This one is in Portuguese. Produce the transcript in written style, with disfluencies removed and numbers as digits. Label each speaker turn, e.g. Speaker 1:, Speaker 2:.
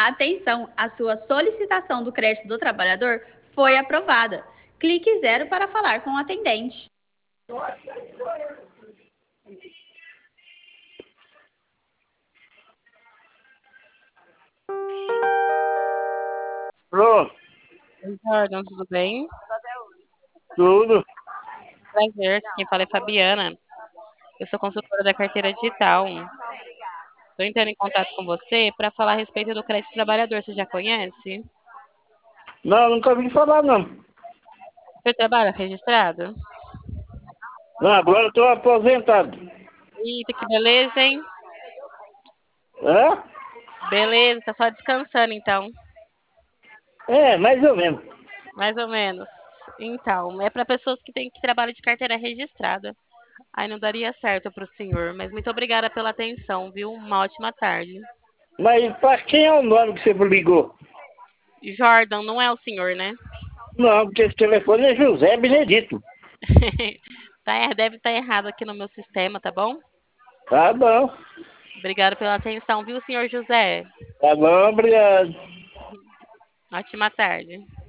Speaker 1: Atenção, a sua solicitação do crédito do trabalhador foi aprovada. Clique 0 para falar com o atendente.
Speaker 2: Pronto,
Speaker 3: Oi, Jordan, tudo bem?
Speaker 2: tudo.
Speaker 3: Prazer, quem fala é Fabiana. Eu sou consultora da carteira digital. Estou entrando em contato com você para falar a respeito do crédito trabalhador. Você já conhece?
Speaker 2: Não, nunca ouvi falar, não.
Speaker 3: Você trabalha registrado?
Speaker 2: Não, agora eu estou aposentado.
Speaker 3: Eita, que beleza, hein?
Speaker 2: Hã?
Speaker 3: Beleza, tá só descansando então,
Speaker 2: É, mais ou menos.
Speaker 3: mais ou menos. Então, é para pessoas que trabalham de carteira registrada. Aí não daria certo para o senhor, mas muito obrigada pela atenção, viu? Uma ótima tarde.
Speaker 2: Mas para quem é o nome que você ligou?
Speaker 3: Jordan, não é o senhor, né?
Speaker 2: Não, porque esse telefone é José Benedito.
Speaker 3: Deve estar errado aqui no meu sistema, tá bom?
Speaker 2: Tá bom,
Speaker 3: Obrigada pela atenção, viu, senhor José?
Speaker 2: tá bom, obrigado.
Speaker 3: Ótima tarde.